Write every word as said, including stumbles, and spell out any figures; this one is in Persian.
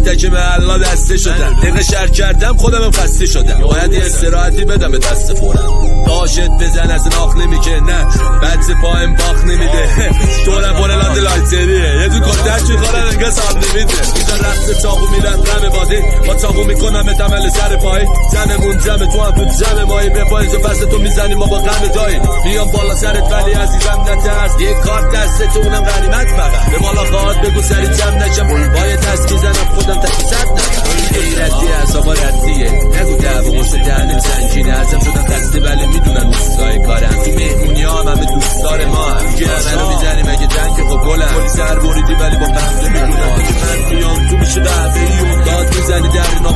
تک تک محلا دسته شدن، دقیقه شر کردم خودم خسته شدم، باید یه استراحتی بدم به دست فورم. داشت بزن از ناخ نمیکنه، بچه پایم باخ نمیده، دورم بولاد لایتریه، یه دو کترچ میخورن انگه ساب نمیده. میزن رقص چاقو میرن غم بادی، با چاقو میکنم اتمل سر پای، زممون جمع تو هم تو جمع مایی، به پاییز و فصل تو میزنیم ما با غم دایی. میام بالا سرت ولی عزیزم نترس، یه کارت دسته تو اونم غنیمت فقط، به مالا خواهد بگو سری جمع نشم، باید دست میزنم خودم تکی صد نشم. ردی اصابا ردیه، نگو دعوا واسه دهنم زنجینه، ازم شدن خسته ولی میدونن دوستای کارم، تو مهمونی ها هم همه دوستدار ما هم، میگه منو میزنیم اگه جنگ خب گلم، کلی سر بریدی ولی با پنجه میدونم که من میام تو میشه قهوه‌ای و داد میزنی در